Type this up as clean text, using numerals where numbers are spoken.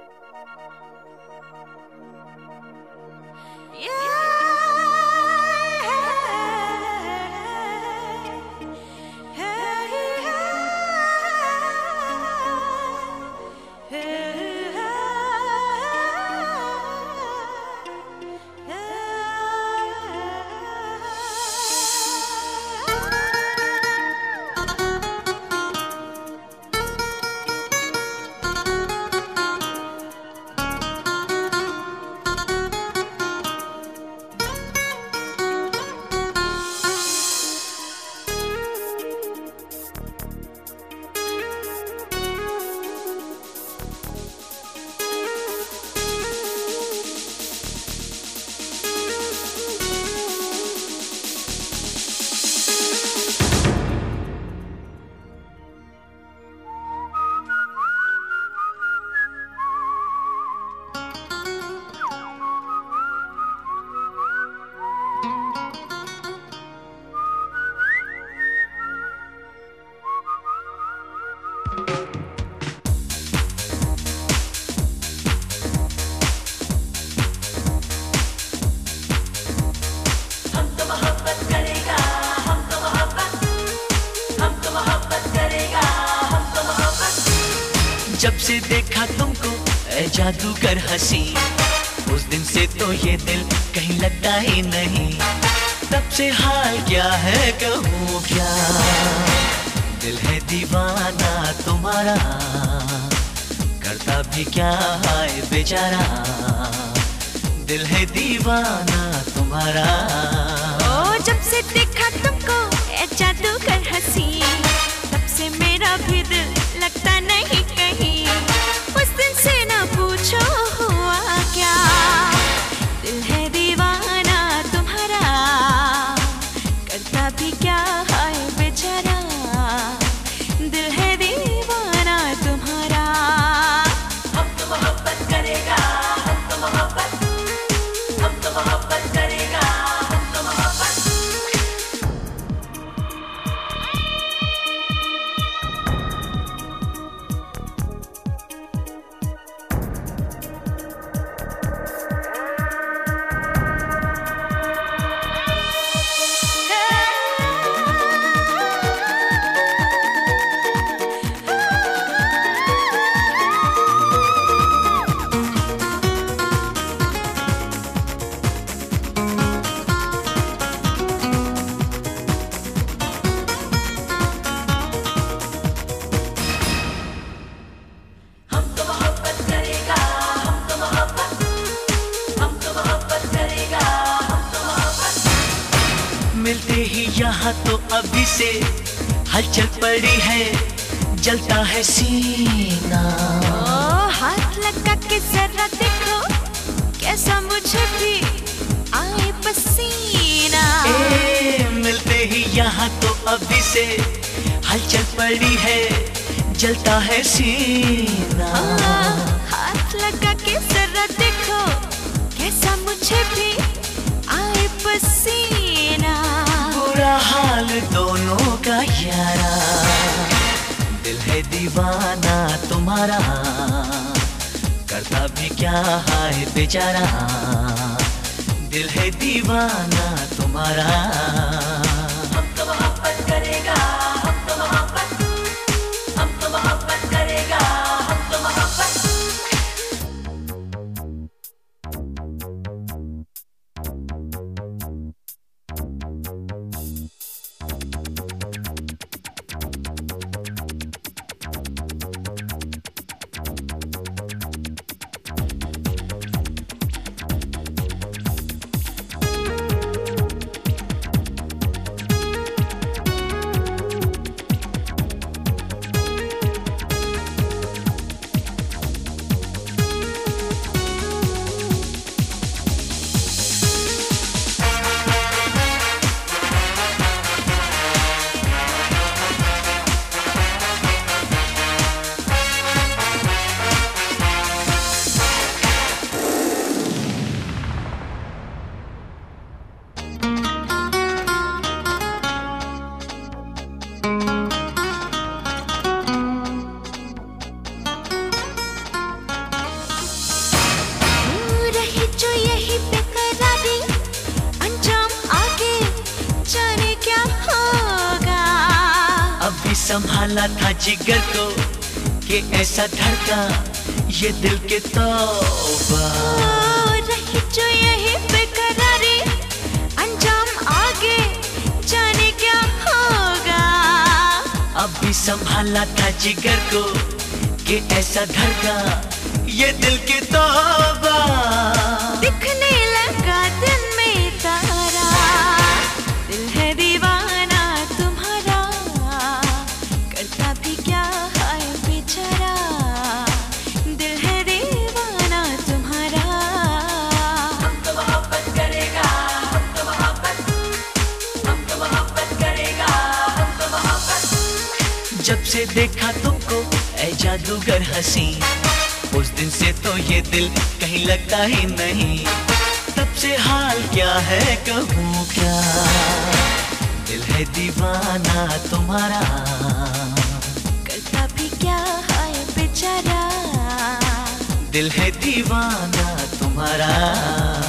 जब से देखा तुमको ऐ जादूगर हंसी, उस दिन से तो ये दिल कहीं लगता ही नहीं। तब से हाल क्या है कहूँ क्या, दिल है दीवाना तुम्हारा, करता भी क्या है बेचारा। दिल है दीवाना तुम्हारा। ओ जब से देखा तुमको ऐ जादूगर हंसी, तब से मेरा भी दिल लगता नहीं कहीं। उस दिन से ना पूछो हुआ क्या, दिल है दीवाना तुम्हारा, करता भी क्या है बेचारा। दिल है दीवाना तुम्हारा। हम तो मोहब्बत करेगा, हम तो मोहब्बत, हम तो मोहब्बत करेगा, हम तो मोहब्बत। मिलते ही यहाँ तो अभी से हलचल पड़ी है, जलता है सीना। ओ हाथ लगा के जरा देखो, कैसा मुझे भी आए पसीना। मिलते ही यहाँ तो अभी से हलचल पड़ी है, जलता है सीना। हाथ लगा के जरा देखो, कैसा मुझे भी आए पसीना। बुरा हाल दोनों का यारा, दिल है दीवाना तुम्हारा, करता भी क्या है बेचारा। दिल है दीवाना तुम्हारा। हम तो मोहब्बत करेगा, हम तो मोहब्बत, हम तो मोहब्बत करेगा, हम तो मोहब्बत। संभाला था जिगर को कि ऐसा धड़का ये दिल के तौबा। रही जो यही बेकरारी, अंजाम आगे जाने क्या होगा। अभी संभाला था जिगर को कि ऐसा धड़का ये दिल के तौबा। दिखने लगा दिन में तारा, दिल है दीवाना तुम्हारा, करता भी क्या है बेचारा, दिल है दीवाना तुम्हारा। हम तो मोहब्बत करेगा, हम तो मोहब्बत, हम तो मोहब्बत करेगा, हम तो मोहब्बत। जब से देखा तुमको ऐ जादूगर हंसी, उस दिन से तो ये दिल कहीं लगता ही नहीं। तब से हाल क्या है कहूँ क्या, दिल है दीवाना तुम्हारा, करता भी क्या है बेचारा, दिल है दीवाना तुम्हारा।